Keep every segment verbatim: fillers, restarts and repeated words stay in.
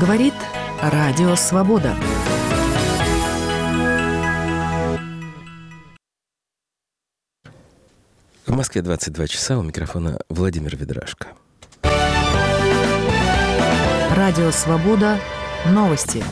Говорит Радио Свобода. В Москве двадцать два часа, у микрофона Владимир Ведрашко. Радио Свобода. Новости.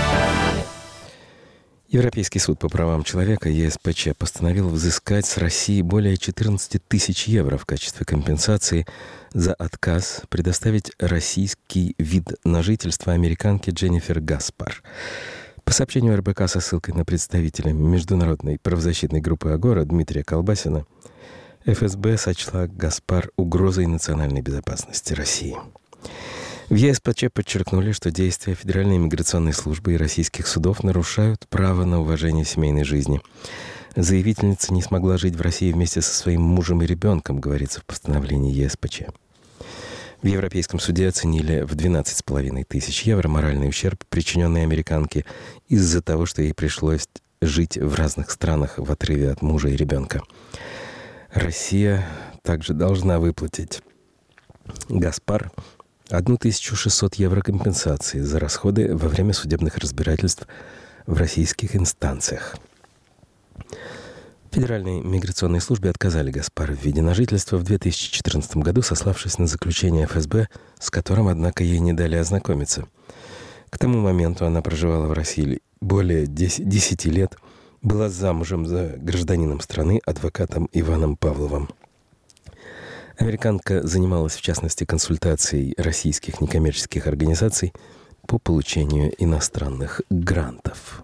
Европейский суд по правам человека Е С П Ч постановил взыскать с России более четырнадцать тысяч евро в качестве компенсации за отказ предоставить российский вид на жительство американке Дженнифер Гаспар. По сообщению Эр Бэ Ка со ссылкой на представителя международной правозащитной группы «Агора» Дмитрия Колбасина, Эф Эс Бэ сочла Гаспар угрозой национальной безопасности России. В Е С П Ч подчеркнули, что действия Федеральной миграционной службы и российских судов нарушают право на уважение семейной жизни. Заявительница не смогла жить в России вместе со своим мужем и ребенком, говорится в постановлении Е С П Ч. В Европейском суде оценили в двенадцать с половиной тысяч евро моральный ущерб, причиненный американке из-за того, что ей пришлось жить в разных странах в отрыве от мужа и ребенка. Россия также должна выплатить Гаспар тысячу шестьсот евро компенсации за расходы во время судебных разбирательств в российских инстанциях. Федеральной миграционной службе отказали Гаспар в виде на жительство в две тысячи четырнадцатом году, сославшись на заключение Эф Эс Бэ, с которым, однако, ей не дали ознакомиться. К тому моменту она проживала в России более десяти лет, была замужем за гражданином страны, адвокатом Иваном Павловым. Американка занималась, в частности, консультацией российских некоммерческих организаций по получению иностранных грантов.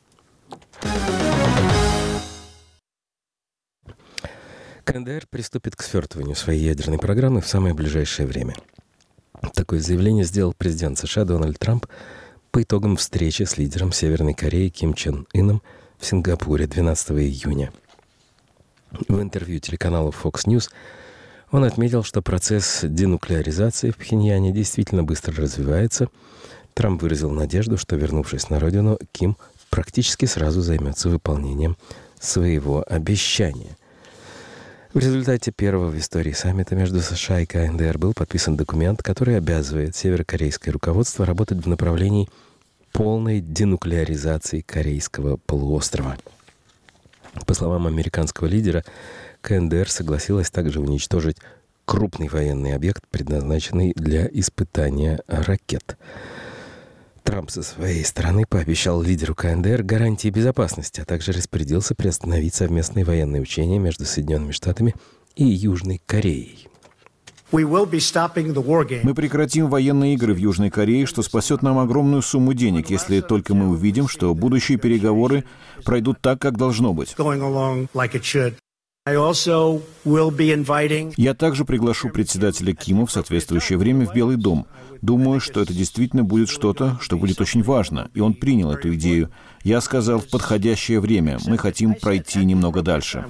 Ка Эн Дэ Эр приступит к свертыванию своей ядерной программы в самое ближайшее время. Такое заявление сделал президент США Дональд Трамп по итогам встречи с лидером Северной Кореи Ким Чен Ыном в Сингапуре двенадцатого июня. В интервью телеканалу Фокс Ньюс он отметил, что процесс денуклеаризации в Пхеньяне действительно быстро развивается. Трамп выразил надежду, что, вернувшись на родину, Ким практически сразу займется выполнением своего обещания. В результате первого в истории саммита между США и Ка Эн Дэ Эр был подписан документ, который обязывает северокорейское руководство работать в направлении полной денуклеаризации Корейского полуострова. По словам американского лидера, Ка Эн Дэ Эр согласилась также уничтожить крупный военный объект, предназначенный для испытания ракет. Трамп со своей стороны пообещал лидеру Ка Эн Дэ Эр гарантии безопасности, а также распорядился приостановить совместные военные учения между Соединенными Штатами и Южной Кореей. Мы прекратим военные игры в Южной Корее, что спасет нам огромную сумму денег, если только мы увидим, что будущие переговоры пройдут так, как должно быть. Я также приглашу председателя Кима в соответствующее время в Белый дом. Думаю, что это действительно будет что-то, что будет очень важно, и он принял эту идею. Я сказал, в подходящее время мы хотим пройти немного дальше.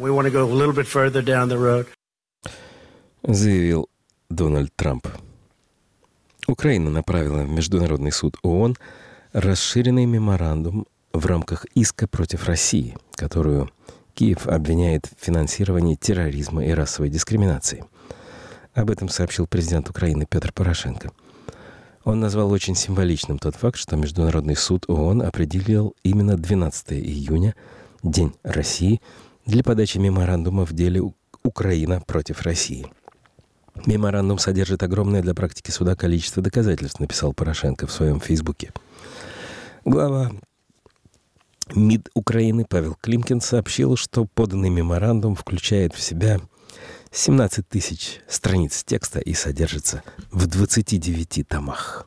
Заявил Дональд Трамп. Украина направила в Международный суд О О Н расширенный меморандум в рамках иска против России, которую Киев обвиняет в финансировании терроризма и расовой дискриминации. Об этом сообщил президент Украины Петр Порошенко. Он назвал очень символичным тот факт, что Международный суд О О Н определил именно двенадцатого июня, День России, для подачи меморандума в деле «Украина против России». Меморандум содержит огромное для практики суда количество доказательств, написал Порошенко в своем фейсбуке. Глава МИД Украины Павел Климкин сообщил, что поданный меморандум включает в себя семнадцать тысяч страниц текста и содержится в двадцати девяти томах.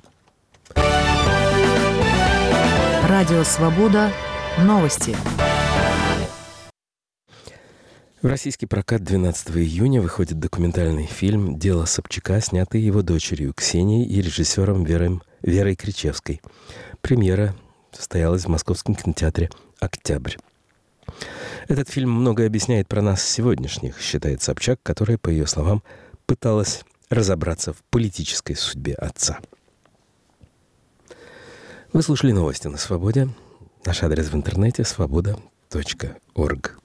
Радио Свобода. Новости. В российский прокат двенадцатого июня выходит документальный фильм «Дело Собчака», снятый его дочерью Ксенией и режиссером Верой, Верой Кричевской. Премьера состоялась в Московском кинотеатре «Октябрь». Этот фильм многое объясняет про нас сегодняшних, считает Собчак, которая, по ее словам, пыталась разобраться в политической судьбе отца. Вы слушали новости на «Свободе». Наш адрес в интернете — свобода точка орг.